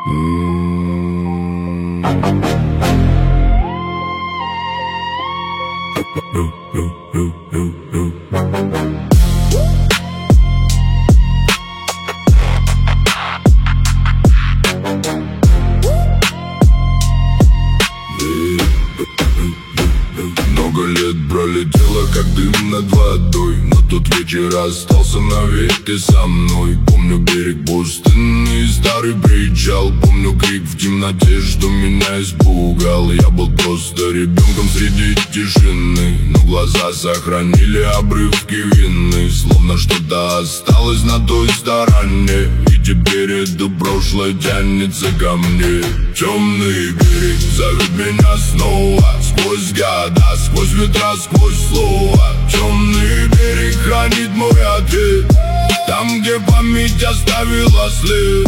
Много лет пролетело, как дым над водой, но тот вечер остался навеки со мной. Помню берег пустынный, старый причал. Помню крик в темноте, что меня испугал. Я был просто ребенком среди тишины, но глаза сохранили обрывки вины. Словно что-то осталось на той стороне, и теперь это прошлое тянется ко мне. Темный берег зовет меня снова, сквозь года, сквозь ветра, сквозь слова. Темный берег хранит мой ответ, там, где память оставила след.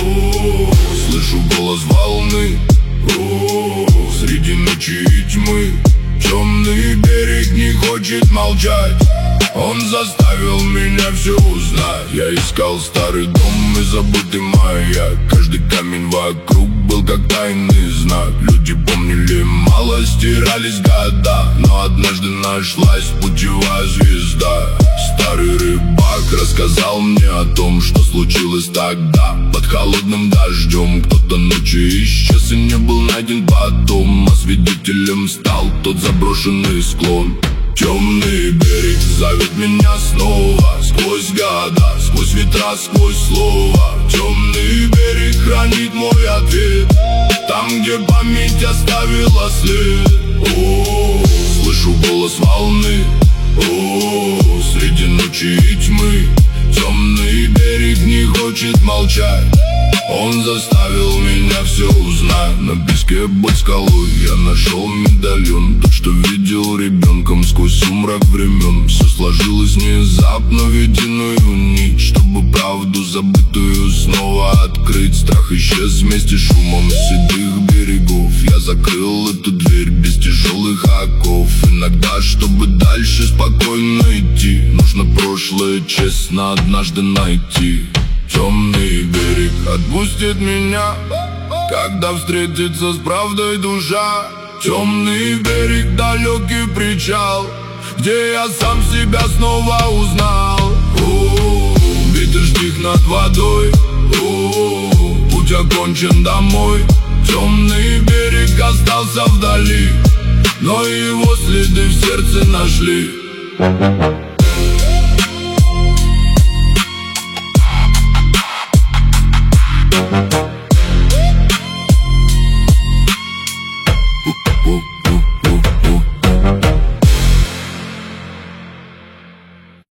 Слышу голос волны среди ночи и тьмы. Темный берег не хочет молчать, он заставил меня все узнать. Я искал старый дом и забытый маяк. Каждый камень вокруг был как тайный знак. Люди помнили мало, стирались года, но однажды нашлась путевая звезда. Старый рыбак рассказал мне о том, что случилось тогда. Под холодным дождем кто-то ночью исчез и не был найден потом, а свидетелем стал тот заброшенный склон. Темный берег зовет меня снова, сквозь года, сквозь ветра, сквозь слова. Темный берег хранит мой ответ, там, где память оставила след. Слышу голос волны среди ночи и тьмы. Темный берег не хочет молчать, он заставил меня все узнать. На песке под скалой я нашел медальон, тот, что видел ребенком сквозь сумрак времен. Все сложилось внезапно в единую нить, чтобы правду забытую снова открыть. Страх исчез вместе с шумом седых берегов. Я закрыл эту дверь без тяжелых оков. Иногда, чтобы дальше спокойно идти, нужно прошлое честно однажды найти. Темный берег отпустит меня, когда встретится с правдой душа. Темный берег, далекий причал, где я сам себя снова узнал. Ветер стих над водой, путь окончен домой. Темный берег остался вдали, но его следы в сердце нашли.